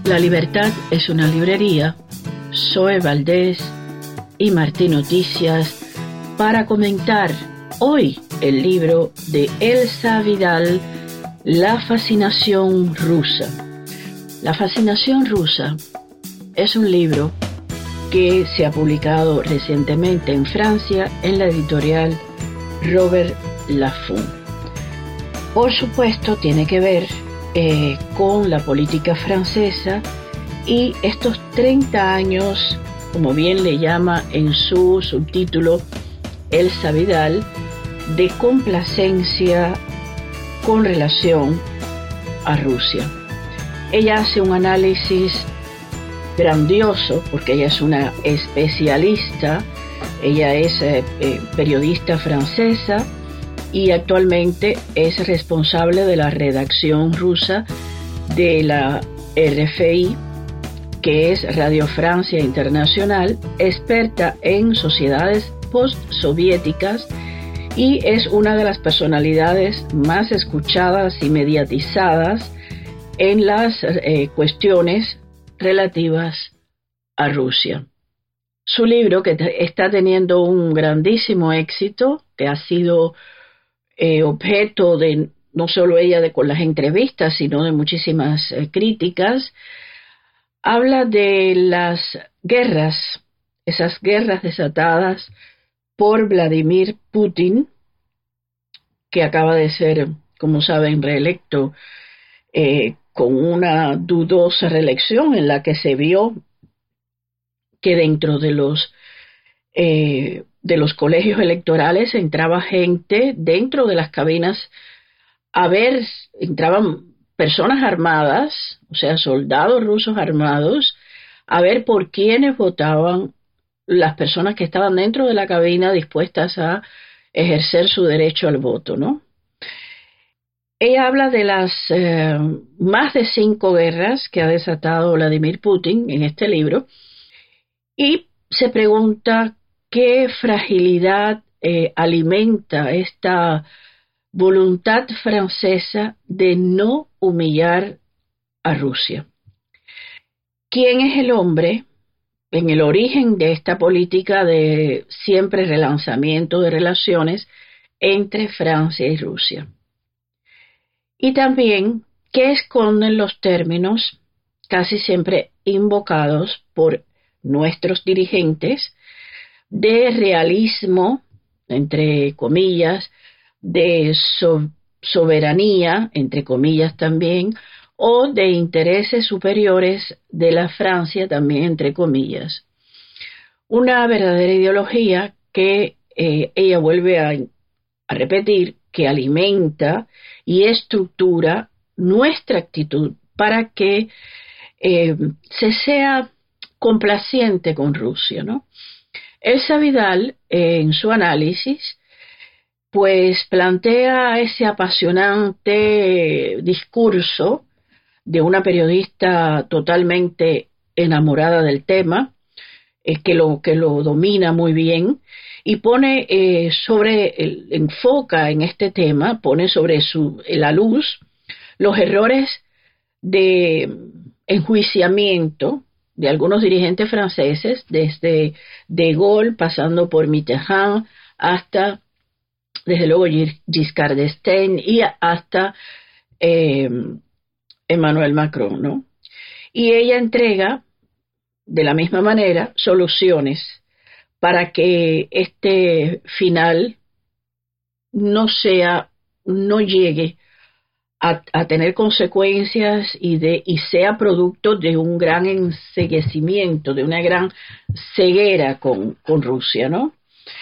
La Libertad es una librería, Zoe Valdés y Martín Noticias para comentar hoy el libro de Elsa Vidal, La fascinación rusa. La fascinación rusa es un libro que se ha publicado recientemente en Francia en la editorial Robert Laffont. Por supuesto, tiene que ver con la política francesa y estos 30 años, como bien le llama en su subtítulo Elsa Vidal, de complacencia con relación a Rusia. Ella hace un análisis grandioso porque ella es una especialista, ella es periodista francesa y actualmente es responsable de la redacción rusa de la RFI, que es Radio Francia Internacional, experta en sociedades postsoviéticas y es una de las personalidades más escuchadas y mediatizadas en las cuestiones relativas a Rusia. Su libro, que está teniendo un grandísimo éxito, que ha sido objeto de no solo ella con las entrevistas, sino de muchísimas críticas, habla de las guerras, esas guerras desatadas por Vladimir Putin, que acaba de ser, como saben, reelecto con una dudosa reelección en la que se vio que dentro de los colegios electorales entraba gente dentro de las cabinas entraban personas armadas, o sea, soldados rusos armados, a ver por quiénes votaban las personas que estaban dentro de la cabina dispuestas a ejercer su derecho al voto, ¿no? Ella habla de las más de 5 guerras que ha desatado Vladimir Putin en este libro y se pregunta qué fragilidad alimenta esta voluntad francesa de no humillar a Rusia. ¿Quién es el hombre en el origen de esta política de siempre relanzamiento de relaciones entre Francia y Rusia? Y también, ¿qué esconden los términos casi siempre invocados por nuestros dirigentes de realismo, entre comillas, de soberanía, entre comillas también, o de intereses superiores de la Francia, también entre comillas? Una verdadera ideología que ella vuelve a repetir, que alimenta y estructura nuestra actitud para que se sea complaciente con Rusia, ¿no? Elsa Vidal, en su análisis, pues plantea ese apasionante discurso de una periodista totalmente enamorada del tema, que lo domina muy bien, y pone enfoca en este tema, pone sobre la luz los errores de enjuiciamiento de algunos dirigentes franceses, desde De Gaulle, pasando por Mitterrand, hasta, desde luego, Giscard d'Estaing y hasta Emmanuel Macron, ¿no? Y ella entrega, de la misma manera, soluciones para que este final no llegue a tener consecuencias y sea producto de un gran enceguecimiento, de una gran ceguera con Rusia, ¿no?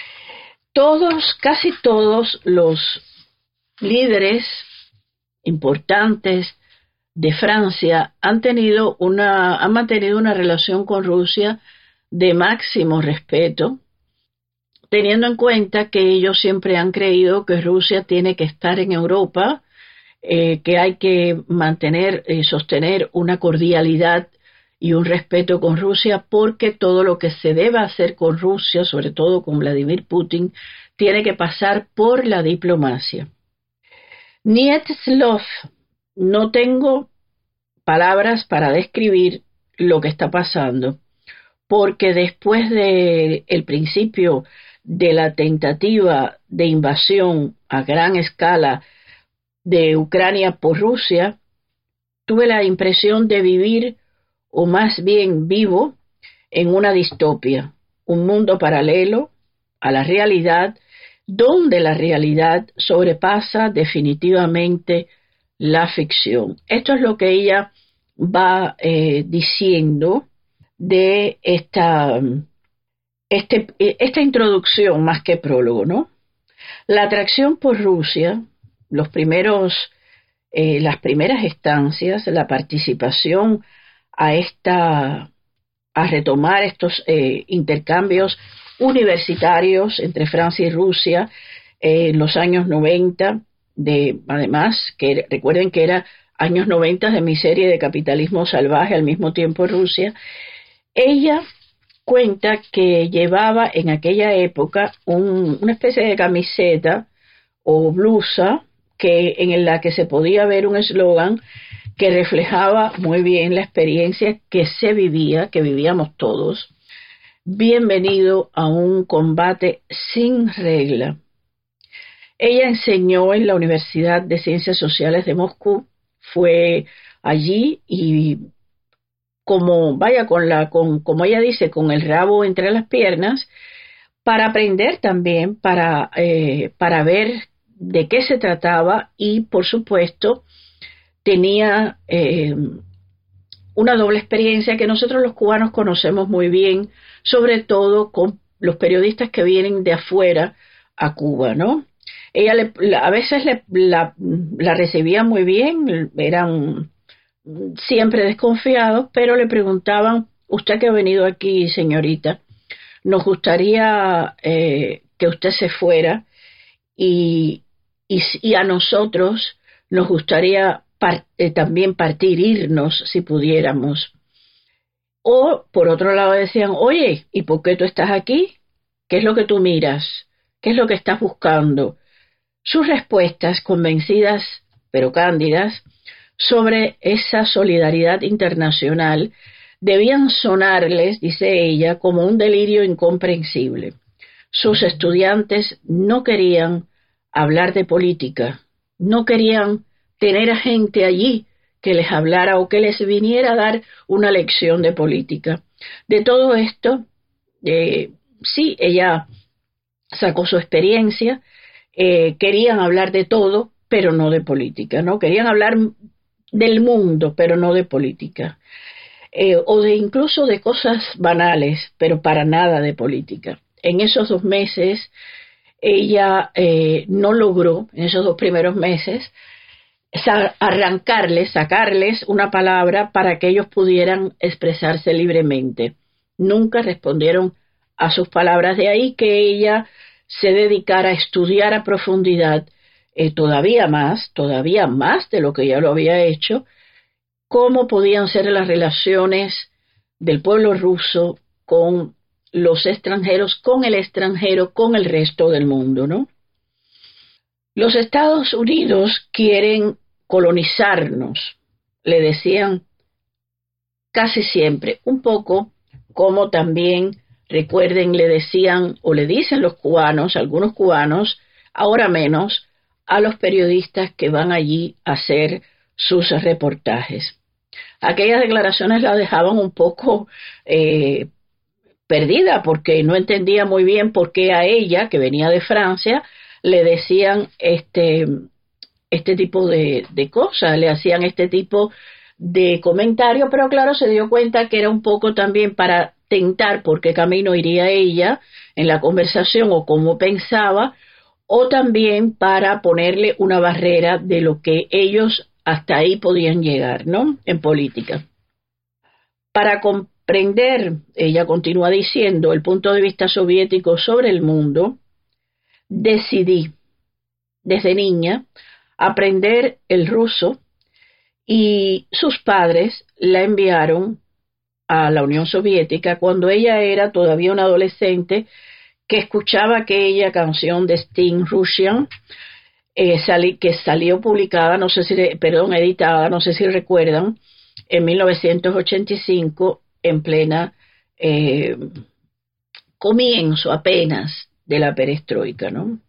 Casi todos los líderes importantes de Francia han mantenido una relación con Rusia de máximo respeto, teniendo en cuenta que ellos siempre han creído que Rusia tiene que estar en Europa, que hay que sostener una cordialidad y un respeto con Rusia, porque todo lo que se deba hacer con Rusia, sobre todo con Vladimir Putin, tiene que pasar por la diplomacia. Niet slov, no tengo palabras para describir lo que está pasando, porque después del principio de la tentativa de invasión a gran escala de Ucrania por Rusia, tuve la impresión de vivir, o más bien vivo, en una distopia, un mundo paralelo a la realidad, donde la realidad sobrepasa definitivamente la ficción. Esto es lo que ella va diciendo de esta introducción más que prólogo, ¿no? La atracción por Rusia, las primeras estancias, la participación a retomar estos intercambios universitarios entre Francia y Rusia en los años 90, además, que recuerden que era años 90 de miseria y de capitalismo salvaje al mismo tiempo en Rusia. Ella cuenta que llevaba en aquella época una especie de camiseta o blusa en la que se podía ver un eslogan que reflejaba muy bien la experiencia que que vivíamos todos. Bienvenido a un combate sin regla. Ella enseñó en la Universidad de Ciencias Sociales de Moscú, fue allí y como ella dice, con el rabo entre las piernas, para aprender también, para ver de qué se trataba y, por supuesto, tenía una doble experiencia que nosotros los cubanos conocemos muy bien, sobre todo con los periodistas que vienen de afuera a Cuba, ¿no? Ella a veces la recibía muy bien, eran siempre desconfiados, pero le preguntaban: usted que ha venido aquí, señorita, nos gustaría que usted se fuera y a nosotros nos gustaría también irnos si pudiéramos. O por otro lado decían: oye, ¿y por qué tú estás aquí? ¿Qué es lo que tú miras? ¿Qué es lo que estás buscando? Sus respuestas, convencidas pero cándidas, sobre esa solidaridad internacional debían sonarles, dice ella, como un delirio incomprensible. Sus estudiantes no querían hablar de política, no querían tener a gente allí que les hablara o que les viniera a dar una lección de política. De todo esto, sí, ella sacó su experiencia, querían hablar de todo, pero no de política, ¿no? Querían hablar del mundo, pero no de política, o incluso de cosas banales, pero para nada de política. En esos 2 meses, ella no logró, en esos 2 primeros meses, sacarles una palabra para que ellos pudieran expresarse libremente. Nunca respondieron a sus palabras, de ahí que ella se dedicara a estudiar a profundidad todavía más de lo que ya lo había hecho, cómo podían ser las relaciones del pueblo ruso con los extranjeros, con el extranjero, con el resto del mundo, ¿no? Los Estados Unidos quieren colonizarnos, le decían casi siempre, un poco como también, recuerden, le decían o le dicen los cubanos, algunos cubanos, ahora menos, a los periodistas que van allí a hacer sus reportajes. Aquellas declaraciones la dejaban un poco perdida, porque no entendía muy bien por qué a ella, que venía de Francia, le decían este tipo de cosas, le hacían este tipo de comentarios, pero claro, se dio cuenta que era un poco también para tentar por qué camino iría ella en la conversación o cómo pensaba, o también para ponerle una barrera de lo que ellos hasta ahí podían llegar, ¿no? En política. Para comprender, ella continúa diciendo, el punto de vista soviético sobre el mundo, decidí desde niña aprender el ruso y sus padres la enviaron a la Unión Soviética cuando ella era todavía una adolescente que escuchaba aquella canción de Sting, Russian, que salió publicada, editada, no sé si recuerdan, en 1985, en plena comienzo apenas de la perestroika, ¿no?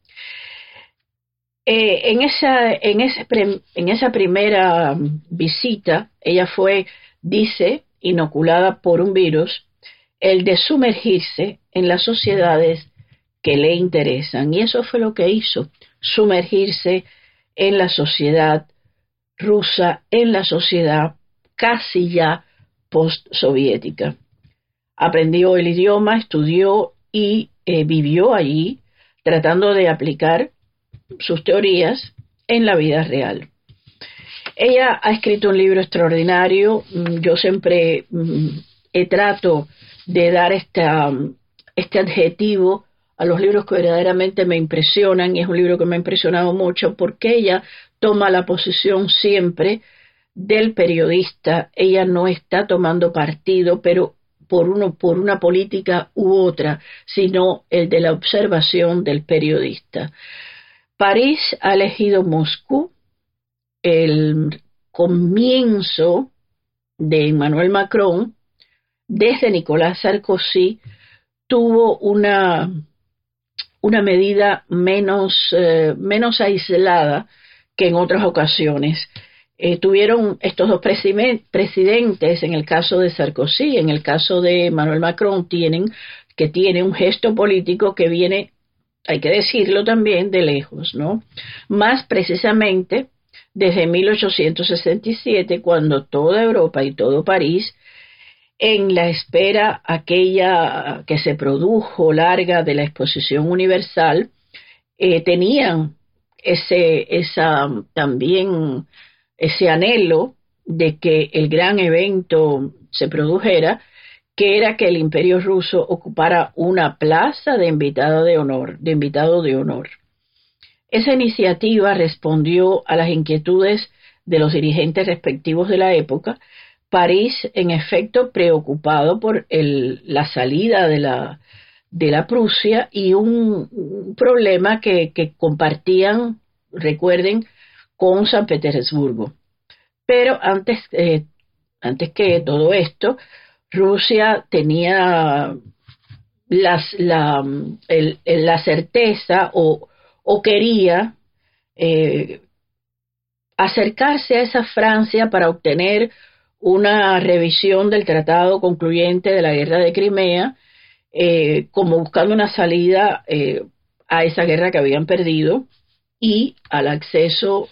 En esa primera visita, ella fue, dice, inoculada por un virus, el de sumergirse en las sociedades que le interesan. Y eso fue lo que hizo, sumergirse en la sociedad rusa, en la sociedad casi ya postsoviética. Aprendió el idioma, estudió y vivió allí, tratando de aplicar sus teorías en la vida real. Ella ha escrito un libro extraordinario. Yo siempre trato de dar este adjetivo a los libros que verdaderamente me impresionan, y es un libro que me ha impresionado mucho porque ella toma la posición siempre del periodista. Ella no está tomando partido, pero por una política u otra, sino el de la observación del periodista. París ha elegido Moscú. El comienzo de Emmanuel Macron, desde Nicolas Sarkozy, tuvo una medida menos aislada que en otras ocasiones. Tuvieron estos dos presidentes, en el caso de Sarkozy, en el caso de Emmanuel Macron, tiene un gesto político que viene, hay que decirlo también, de lejos, ¿no? Más precisamente desde 1867, cuando toda Europa y todo París, en la espera aquella que se produjo larga de la Exposición Universal, tenían también ese anhelo de que el gran evento se produjera, que era que el Imperio ruso ocupara una plaza de invitado de honor. Esa iniciativa respondió a las inquietudes de los dirigentes respectivos de la época. París, en efecto, preocupado por la salida de la Prusia, y un problema que compartían, recuerden, con San Petersburgo. Pero antes que todo esto, Rusia tenía la certeza o quería acercarse a esa Francia para obtener una revisión del tratado concluyente de la guerra de Crimea, como buscando una salida a esa guerra que habían perdido y al acceso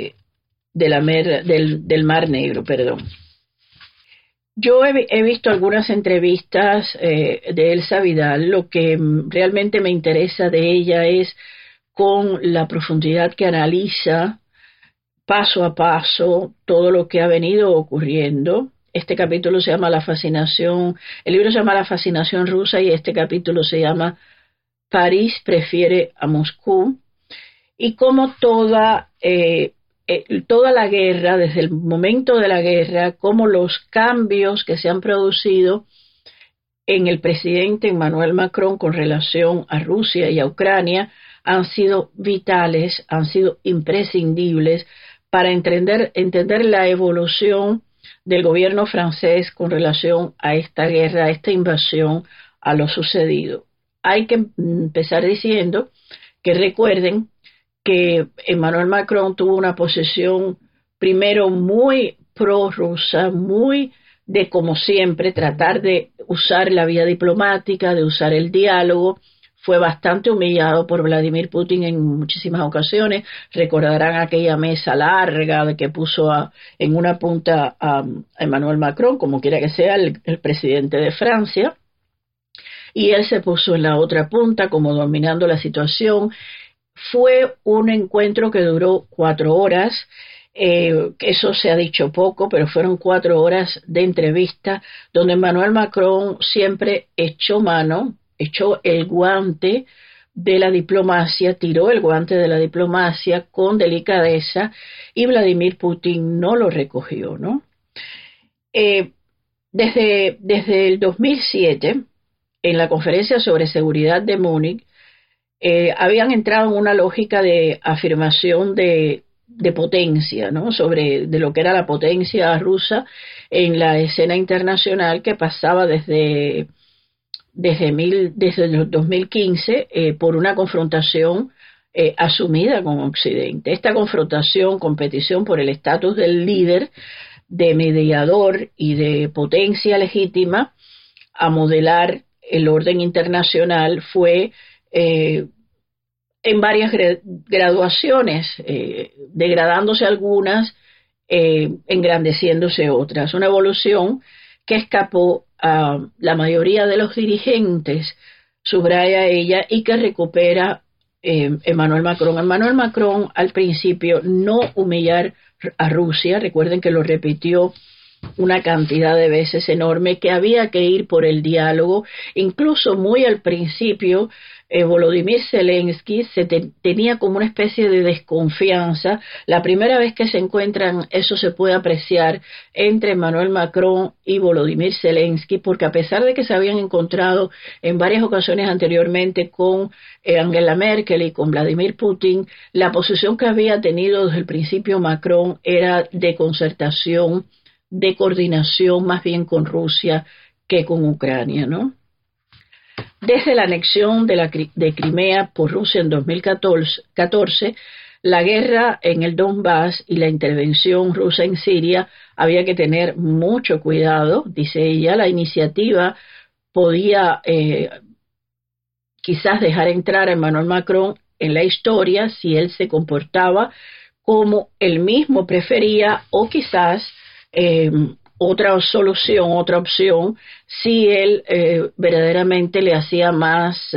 del Mar Negro, perdón. Yo he visto algunas entrevistas de Elsa Vidal. Lo que realmente me interesa de ella es con la profundidad que analiza paso a paso todo lo que ha venido ocurriendo. Este capítulo se llama el libro se llama La fascinación rusa, y este capítulo se llama París prefiere a Moscú, y cómo toda la guerra, desde el momento de la guerra, cómo los cambios que se han producido en el presidente Emmanuel Macron con relación a Rusia y a Ucrania han sido vitales, han sido imprescindibles para entender la evolución del gobierno francés con relación a esta guerra, a esta invasión, a lo sucedido. Hay que empezar diciendo que recuerden que Emmanuel Macron tuvo una posición primero muy prorrusa, muy de, como siempre, tratar de usar la vía diplomática, de usar el diálogo. Fue bastante humillado por Vladimir Putin en muchísimas ocasiones. Recordarán aquella mesa larga que puso en una punta a Emmanuel Macron, como quiera que sea, el presidente de Francia, y él se puso en la otra punta como dominando la situación. Fue un encuentro que duró 4 horas. Eso se ha dicho poco, pero fueron 4 horas de entrevista donde Emmanuel Macron siempre echó el guante de la diplomacia, tiró el guante de la diplomacia con delicadeza, y Vladimir Putin no lo recogió, ¿no? Desde el 2007, en la conferencia sobre seguridad de Múnich, habían entrado en una lógica de afirmación de de potencia, ¿no? De lo que era la potencia rusa en la escena internacional, que pasaba desde el 2015 por una confrontación asumida con Occidente. Esta confrontación, competición por el estatus del líder, de mediador y de potencia legítima a modelar el orden internacional fue en varias graduaciones, degradándose algunas, engrandeciéndose otras. Una evolución que escapó a la mayoría de los dirigentes, subraya ella, y que recupera Emmanuel Macron. Emmanuel Macron, al principio, no humillar a Rusia, recuerden que lo repitió una cantidad de veces enorme, que había que ir por el diálogo. Incluso muy al principio, Volodymyr Zelensky tenía como una especie de desconfianza. La primera vez que se encuentran, eso se puede apreciar entre Emmanuel Macron y Volodymyr Zelensky, porque a pesar de que se habían encontrado en varias ocasiones anteriormente con Angela Merkel y con Vladimir Putin, la posición que había tenido desde el principio Macron era de concertación, de coordinación más bien con Rusia que con Ucrania, ¿no? Desde la anexión de Crimea por Rusia en 2014, la guerra en el Donbass y la intervención rusa en Siria, había que tener mucho cuidado, dice ella. La iniciativa podía quizás dejar entrar a Emmanuel Macron en la historia si él se comportaba como él mismo prefería, o quizás otra solución, otra opción, si él verdaderamente le hacía más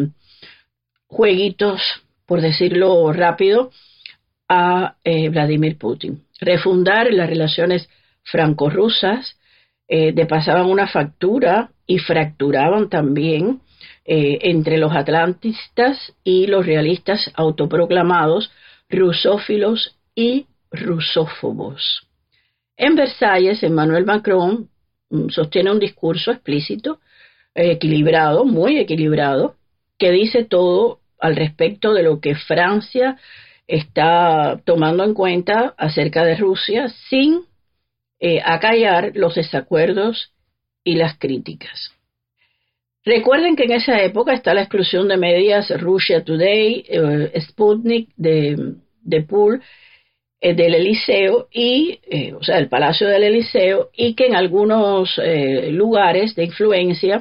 jueguitos, por decirlo rápido, a Vladimir Putin. Refundar las relaciones franco-rusas, pasaban una factura y fracturaban también entre los atlantistas y los realistas autoproclamados, rusófilos y rusófobos. En Versalles, Emmanuel Macron sostiene un discurso explícito, equilibrado, muy equilibrado, que dice todo al respecto de lo que Francia está tomando en cuenta acerca de Rusia, sin acallar los desacuerdos y las críticas. Recuerden que en esa época está la exclusión de medias Russia Today, Sputnik, de Pool, del Eliseo o sea, el Palacio del Eliseo, y que en algunos lugares de influencia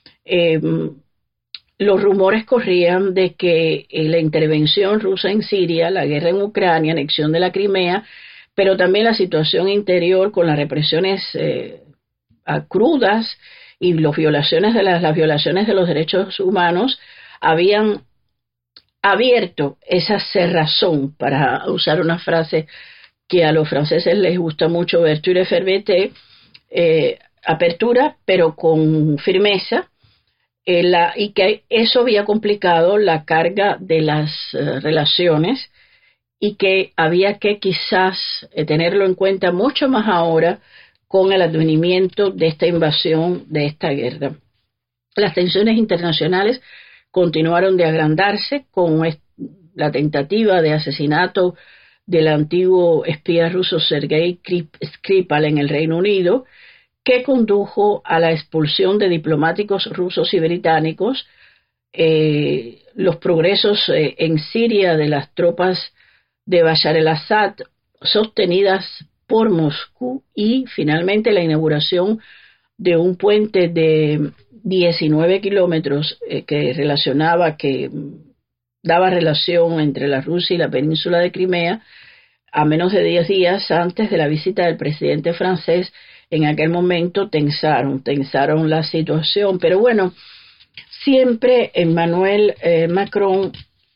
los rumores corrían de que la intervención rusa en Siria, la guerra en Ucrania, anexión de la Crimea, pero también la situación interior con las represiones crudas y las violaciones de los derechos humanos, habían abierto esa cerrazón, para usar una frase que a los franceses les gusta mucho, ouverture fermete, apertura pero con firmeza, y que eso había complicado la carga de las relaciones, y que había que quizás tenerlo en cuenta mucho más ahora con el advenimiento de esta invasión, de esta guerra. Las tensiones internacionales continuaron de agrandarse con la tentativa de asesinato del antiguo espía ruso Sergei Skripal en el Reino Unido, que condujo a la expulsión de diplomáticos rusos y británicos, los progresos en Siria de las tropas de Bashar al-Assad sostenidas por Moscú, y finalmente la inauguración de un puente de 19 kilómetros que daba relación entre la Rusia y la península de Crimea, a menos de 10 días antes de la visita del presidente francés. En aquel momento tensaron la situación, pero bueno, siempre Emmanuel Macron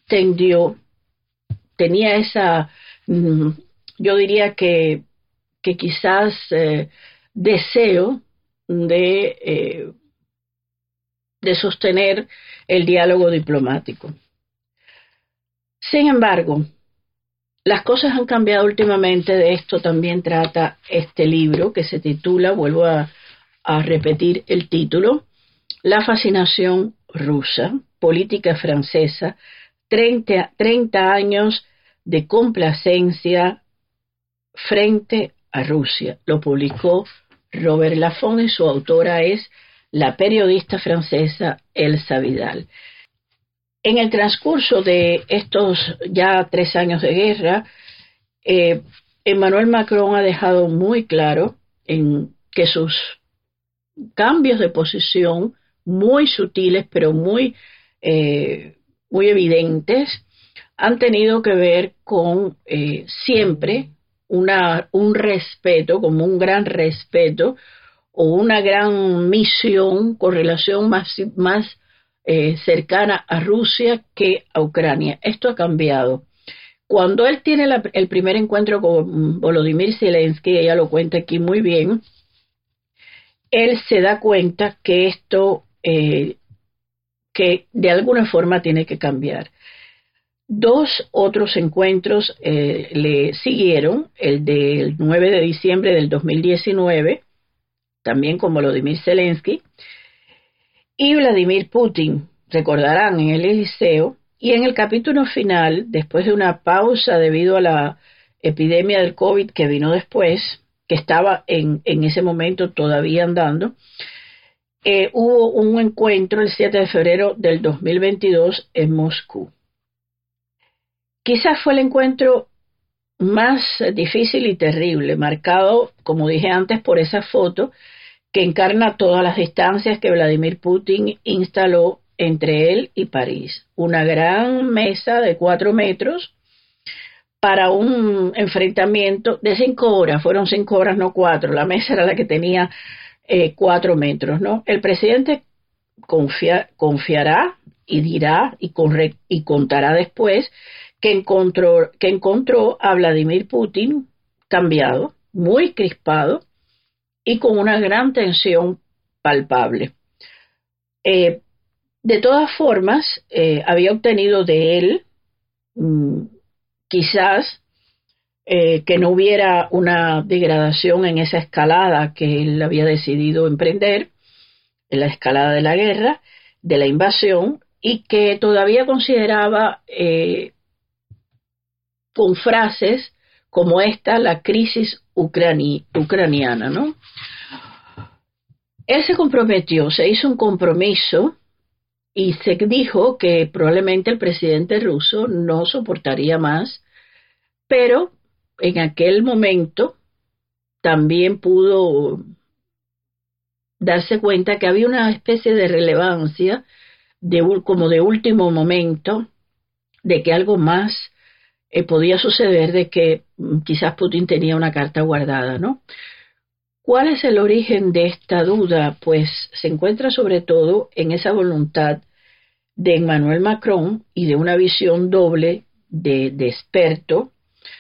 tenía esa, yo diría que quizás deseo de sostener el diálogo diplomático. Sin embargo, las cosas han cambiado últimamente. De esto también trata este libro, que se titula, vuelvo a repetir el título, La fascinación rusa, política francesa, 30 años de complacencia frente a Rusia. Lo publicó Robert Laffont y su autora es la periodista francesa Elsa Vidal. En el transcurso de estos ya 3 años de guerra, Emmanuel Macron ha dejado muy claro en que sus cambios de posición, muy sutiles pero muy evidentes, han tenido que ver con siempre un respeto, como un gran respeto o una gran misión con relación más cercana a Rusia que a Ucrania. Esto ha cambiado. Cuando él tiene el primer encuentro con Volodymyr Zelensky, ella lo cuenta aquí muy bien, él se da cuenta que esto, que de alguna forma tiene que cambiar. 2 otros encuentros le siguieron, el del 9 de diciembre del 2019, también con Volodymyr Zelensky, y Vladimir Putin, recordarán, en el Eliseo, y en el capítulo final, después de una pausa debido a la epidemia del COVID que vino después, que estaba en ese momento todavía andando, hubo un encuentro el 7 de febrero del 2022 en Moscú. Quizás fue el encuentro más difícil y terrible, marcado, como dije antes, por esa foto que encarna todas las distancias que Vladimir Putin instaló entre él y París. Una gran mesa de 4 metros para un enfrentamiento de 5 horas. Fueron 5 horas, no 4. La mesa era la que tenía 4 metros, ¿no? El presidente confiará y dirá y contará después que encontró a Vladimir Putin cambiado, muy crispado y con una gran tensión palpable. De todas formas, había obtenido de él quizás que no hubiera una degradación en esa escalada que él había decidido emprender, en la escalada de la guerra, de la invasión, y que todavía consideraba con frases como esta la crisis ucraniana, ¿no? Él se comprometió, se hizo un compromiso y se dijo que probablemente el presidente ruso no soportaría más, pero en aquel momento también pudo darse cuenta que había una especie de relevancia, como de último momento, de que algo más podía suceder, de que quizás Putin tenía una carta guardada, ¿no? ¿Cuál es el origen de esta duda? Pues se encuentra sobre todo en esa voluntad de Emmanuel Macron y de una visión doble de experto,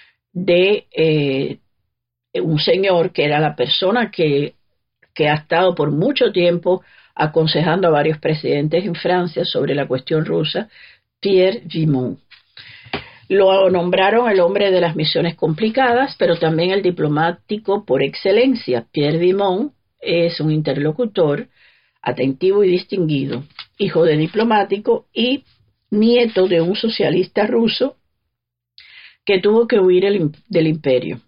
de un señor que era la persona que ha estado por mucho tiempo aconsejando a varios presidentes en Francia sobre la cuestión rusa, Pierre Vimont. Lo nombraron el hombre de las misiones complicadas, pero también el diplomático por excelencia. Pierre Vimont es un interlocutor atentivo y distinguido, hijo de diplomático y nieto de un socialista ruso que tuvo que huir del imperio.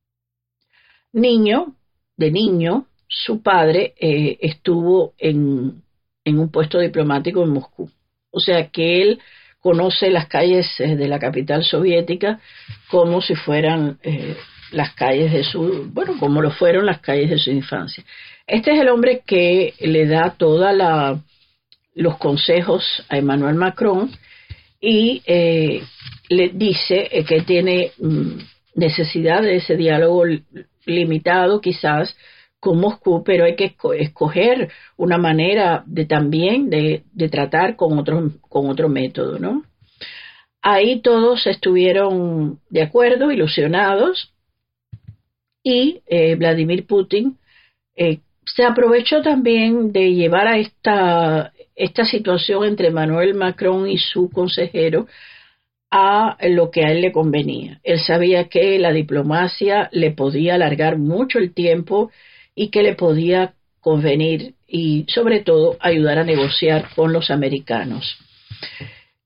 De niño, su padre estuvo en un puesto diplomático en Moscú. O sea que él conoce las calles de la capital soviética como si fueran las calles como lo fueron las calles de su infancia. Este es el hombre que le da todos los consejos a Emmanuel Macron y le dice que tiene necesidad de ese diálogo limitado quizás con Moscú, pero hay que escoger una manera también de tratar con otro método, ¿no? Ahí todos estuvieron de acuerdo, ilusionados, y Vladimir Putin se aprovechó también de llevar a esta situación entre Emmanuel Macron y su consejero a lo que a él le convenía. Él sabía que la diplomacia le podía alargar mucho el tiempo y que le podía convenir y sobre todo ayudar a negociar con los americanos.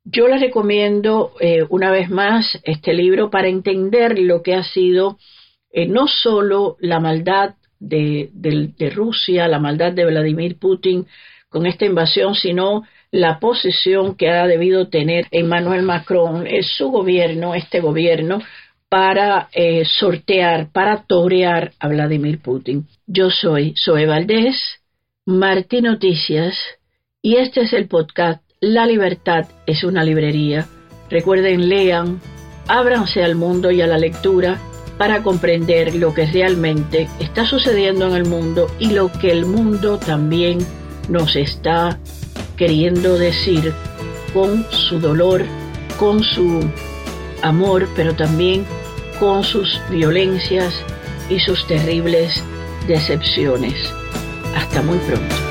Yo les recomiendo una vez más este libro para entender lo que ha sido no solo la maldad de Rusia, la maldad de Vladimir Putin con esta invasión, sino la posición que ha debido tener Emmanuel Macron, su gobierno, este gobierno, para sortear, para torear a Vladimir Putin. Yo soy Zoe Valdés, Martí Noticias, y este es el podcast La Libertad es una librería. Recuerden, lean, ábranse al mundo y a la lectura para comprender lo que realmente está sucediendo en el mundo y lo que el mundo también nos está queriendo decir con su dolor, con su amor, pero también con sus violencias y sus terribles decepciones. Hasta muy pronto.